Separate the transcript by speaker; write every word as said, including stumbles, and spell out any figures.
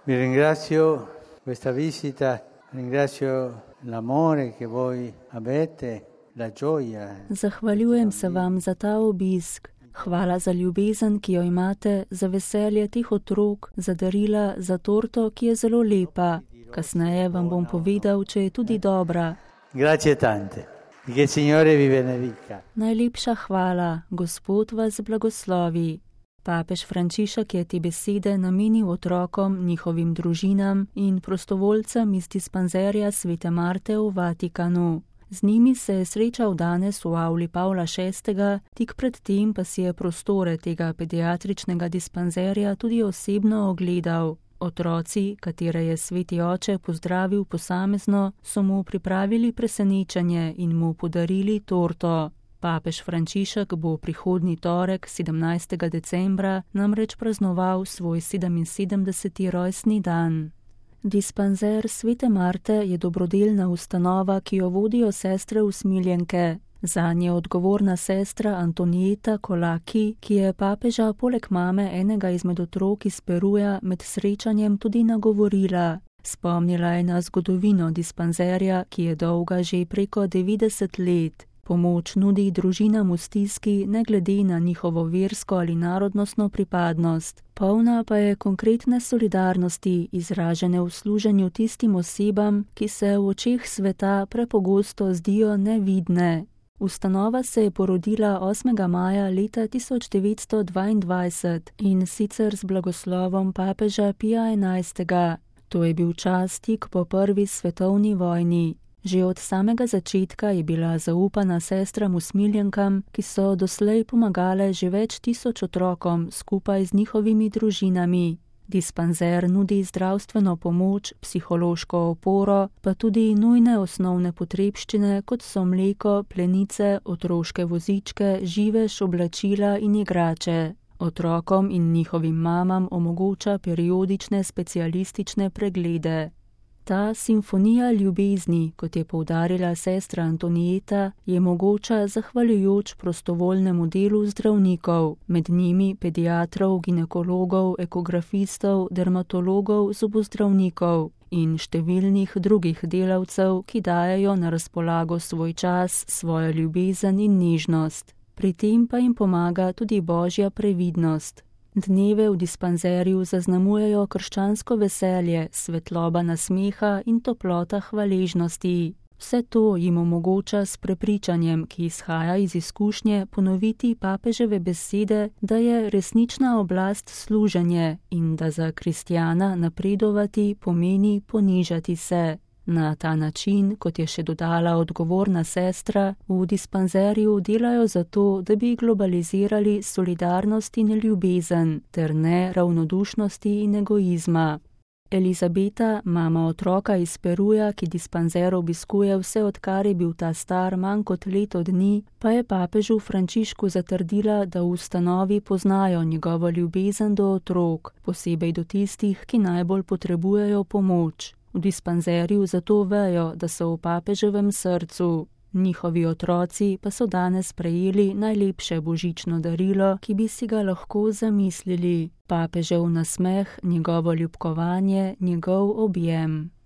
Speaker 1: Vi ringrazio questa visita, ringrazio l'amore che voi avete, la gioia.
Speaker 2: Zahvaljujem se vam za ta obisk. Hvala za ljubezen, ki jo imate, za veselje teh otrok, za darila, za torto, ki je zelo lepa. Kasneje vam bom povedal, če je tudi dobra.
Speaker 1: Grazie tante. Che il Signore vi benedica.
Speaker 2: Najlepša hvala, Gospod vas blagoslovi. Papež Frančišek je te besede namenil otrokom, njihovim družinam in prostovoljcem iz dispanzerja Svete Marte v Vatikanu. Z njimi se je srečal danes v avli Pavla šestega, tik pred tem pa si je prostore tega pediatričnega dispanzerja tudi osebno ogledal. Otroci, katere je sveti oče pozdravil posamezno, so mu pripravili presenečenje in mu podarili torto. Papež Frančišek bo prihodnji torek, sedemnajstega decembra, namreč praznoval svoj sedeminsedemdeseti rojstni dan. Dispanzer Svete Marte je dobrodelna ustanova, ki jo vodijo sestre usmiljenke. Zanj je odgovorna sestra Antonieta Kolaki, ki je papeža poleg mame enega izmed otrok iz Peruja med srečanjem tudi nagovorila. Spomnila je na zgodovino dispanzerja, ki je dolga že preko devetdeset let. Pomoč nudi družinam v stiski ne glede na njihovo versko ali narodnostno pripadnost. Polna pa je konkretne solidarnosti, izražene v služenju tistim osebam, ki se v očeh sveta prepogosto zdijo nevidne. Ustanova se je porodila osmega maja leta tisoč devetsto dvaindvajset in sicer z blagoslovom papeža Pija enajstega. To je bil čas tik po prvi svetovni vojni. Že od samega začetka je bila zaupana sestram usmiljenkam, ki so doslej pomagale že več tisoč otrokom skupaj z njihovimi družinami. Dispanzer nudi zdravstveno pomoč, psihološko oporo, pa tudi nujne osnovne potrebščine, kot so mleko, plenice, otroške vozičke, živež, oblačila in igrače. Otrokom in njihovim mamam omogoča periodične specialistične preglede. Ta simfonija ljubezni, kot je poudarila sestra Antonieta, je mogoča zahvaljujoč prostovoljnemu delu zdravnikov, med njimi pediatrov, ginekologov, ekografistov, dermatologov, zobozdravnikov in številnih drugih delavcev, ki dajejo na razpolago svoj čas, svojo ljubezen in nežnost. Pri tem pa jim pomaga tudi Božja previdnost. Dneve v dispanzerju zaznamujejo krščansko veselje, svetloba nasmeha in toplota hvaležnosti. Vse to jim omogoča s prepričanjem, ki izhaja iz izkušnje, ponoviti papeževe besede, da je resnična oblast služenje in da za kristjana napredovati pomeni ponižati se. Na ta način, kot je še dodala odgovorna sestra, v dispanzerju delajo zato, da bi globalizirali solidarnost in ljubezen, ter ne ravnodušnosti in egoizma. Elizabeta, mama otroka iz Peruja, ki dispanzer obiskuje vse odkar je bil ta star manj kot leto dni, pa je papežu Frančišku zatrdila, da v ustanovi poznajo njegovo ljubezen do otrok, posebej do tistih, ki najbolj potrebujejo pomoč. V dispanzerju zato vejo, da so v papeževem srcu. Njihovi otroci pa so danes prejeli najlepše božično darilo, ki bi si ga lahko zamislili. Papežev nasmeh, njegovo ljubkovanje, njegov objem.